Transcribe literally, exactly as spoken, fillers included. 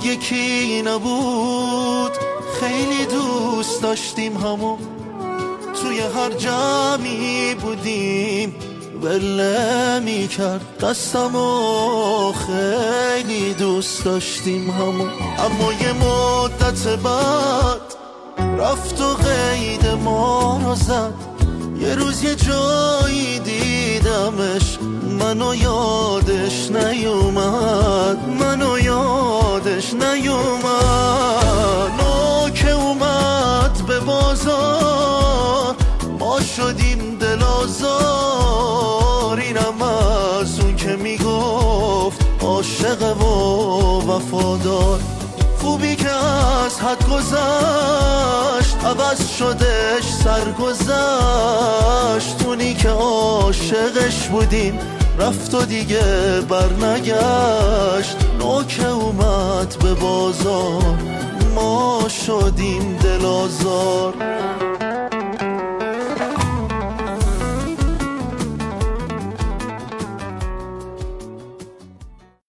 یکی نبود، خیلی دوست داشتیم همو، توی هر جمعی بودیم ول میکرد دستمو، خیلی دوست داشتیم همو. اما یه مدت بعد رفت و قید ما رو زد، یه روز یه جایی دیدمش، منو یادش نیومد، منو یادش نیومد. نو که اومد به بازار ما شدیم دل آزار، اینم از اون که میگفت عاشق و وفادار. خوبی که از حد گذشت عوض شدش سرگذشت، اونی که عاشقش بودیم رفت و دیگه برنگشت. نو که اومد به بازار ما شدیم دل آزار.